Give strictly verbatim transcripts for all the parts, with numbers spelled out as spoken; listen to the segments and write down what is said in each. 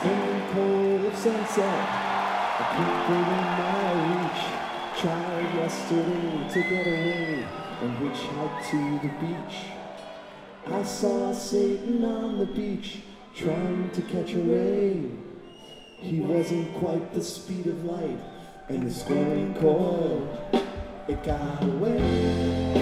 In cold of sunset, I keep within my reach. Tried yesterday to get away and hitchhiked to the beach. I saw Satan on the beach trying to catch a ray. He wasn't quite the speed of light, and the scoring coil, it got away.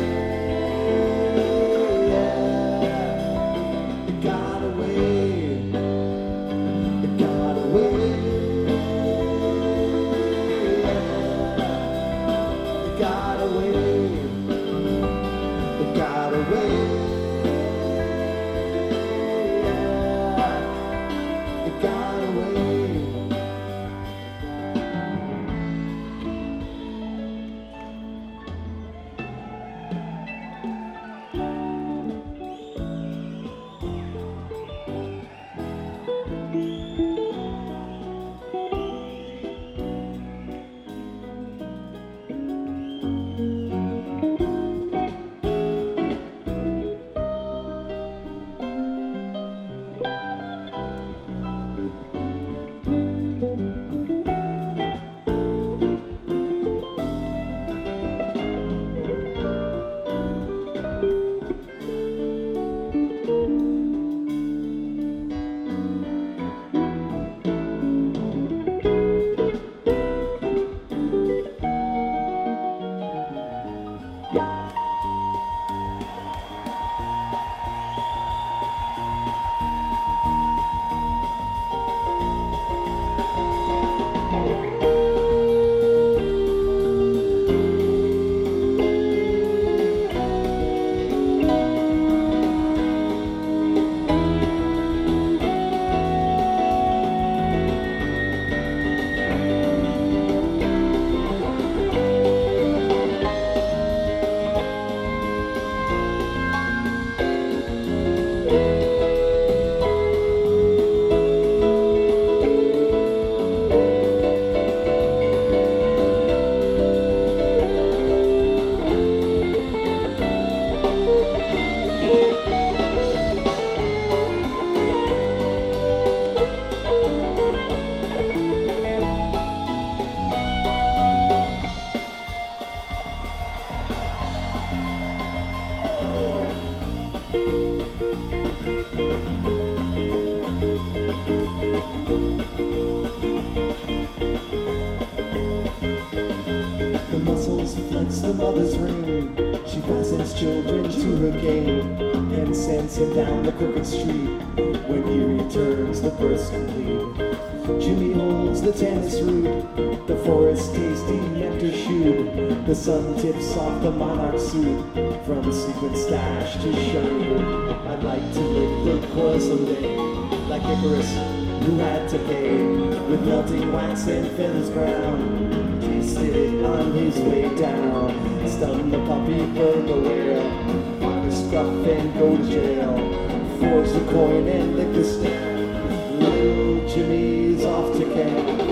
The mother's ring, she fastens children to her game and sends him down the crooked street. When he returns, the birth's complete. Jimmy holds the tennis root, the forest tasty nectar shoot. The sun tips off the monarch suit, from sequin stash to shiny boot. I'd like to lick the coil someday, like Icarus, who had to pay with melting wax and feathers brown. Tasted on his way down, stun the puppy, burn the whale, find the scruff and go to jail, forge the coin and lick the stamp. Little Jimmy's off to camp.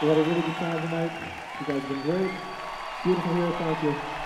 We had a really good time tonight. You guys have been great. Beautiful here. Thank you.